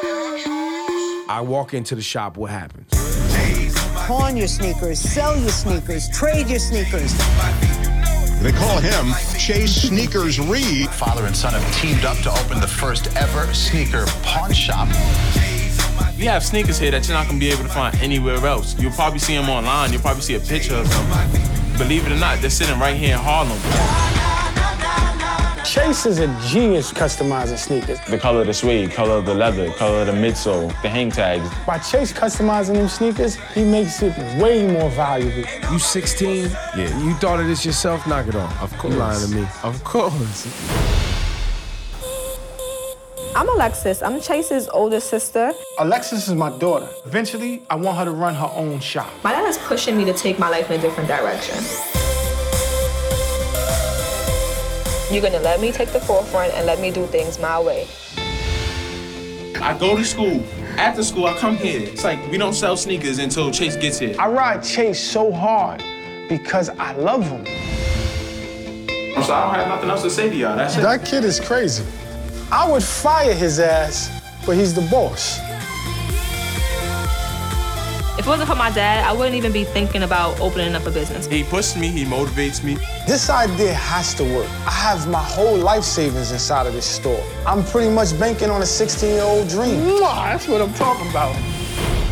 I walk into the shop, what happens? Pawn your sneakers, sell your sneakers, trade your sneakers. They call him Chase Sneakers Reed. Father and son have teamed up to open the first ever sneaker pawn shop. We have sneakers here that you're not gonna be able to find anywhere else. You'll probably see them online. You'll probably see a picture of them. Believe it or not, they're sitting right here in Harlem. Chase is a genius customizing sneakers. The color of the suede, color of the leather, color of the midsole, the hang tags. By Chase customizing them sneakers, he makes it way more valuable. You 16? Yeah. You thought of this yourself? Knock it off. Of course. You lying to me. Of course. I'm Alexis. I'm Chase's older sister. Alexis is my daughter. Eventually, I want her to run her own shop. My dad is pushing me to take my life in a different direction. You're gonna let me take the forefront and let me do things my way. I go to school. After school, I come here. It's like we don't sell sneakers until Chase gets here. I ride Chase so hard because I love him. So I don't have nothing else to say to y'all. That's it. That kid is crazy. I would fire his ass, but he's the boss. If it wasn't for my dad, I wouldn't even be thinking about opening up a business. He pushes me, he motivates me. This idea has to work. I have my whole life savings inside of this store. I'm pretty much banking on a 16-year-old dream. That's what I'm talking about.